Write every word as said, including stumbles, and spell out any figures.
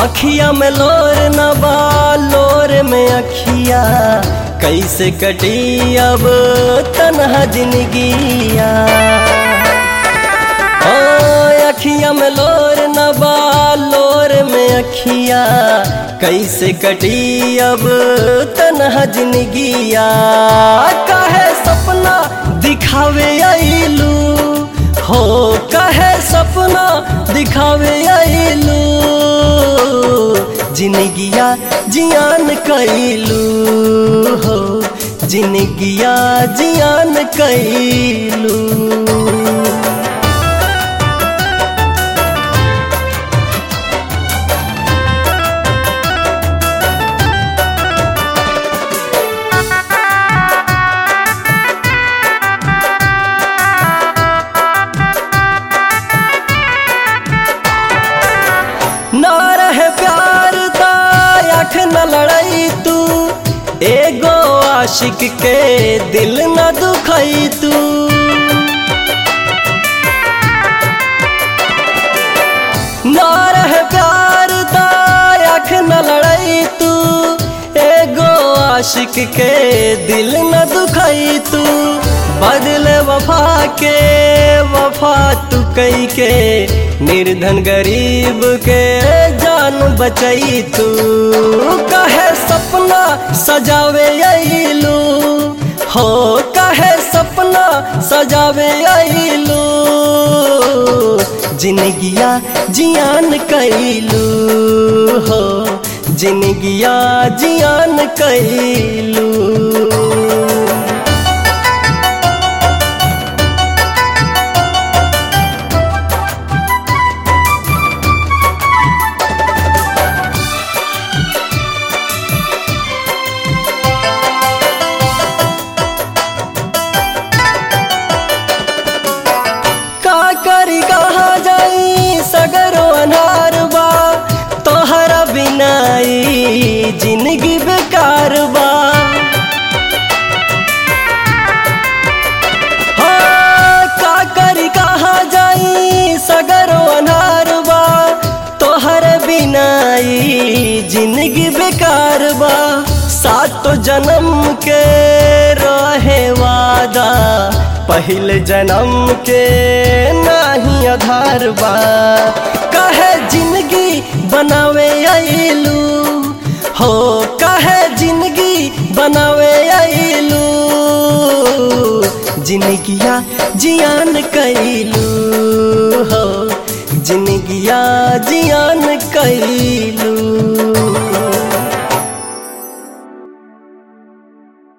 अखिया में लोर न बा लोर में अखिया, कैसे कटी अब तन्हा जिंदगिया। ओ अखिया में लोर न बा लोर में अखिया, कैसे कटी अब तन्हा जिंदगिया। काहे सपना दिखावे आइलू हो, काहे सपना दिखावे आइलू, जिंदगिया जियान कैलू हो, जिंदगिया जियान कैलू। ना रहे प्यार दा आँख न लड़ाई तू, एगो आशिक के दिल न दुखाई तू। ना रहे प्यार दा आँख न लड़ाई तू, एगो आशिक के दिल न दुखाई तू। बदले वफा के वफा तू कई के, निर्धन गरीब के जान बचाई तू। काहे सपना सजावे आइलू हो, काहे सपना सजावे आइलू, जिंदगिया जियान कैलू हो, जिंदगिया जियान कैलू। करी कहाँ जाई सगरो अनार बा, तोहरा बिनाई जिंदगी बेकार बा। हाँ का करी कहाँ जाई सगरो अनार बा, तोहरा बिनाई जिंदगी बेकार बा। सातो जन्म के रहे वादा, पहले जन्म के नाही आधार बा। काहे जिंदगी बनावे आइलू हो, काहे जिंदगी बनावे आइलू, जिंदगिया जियान कैलू हो, जिंदगिया जियान कैलू।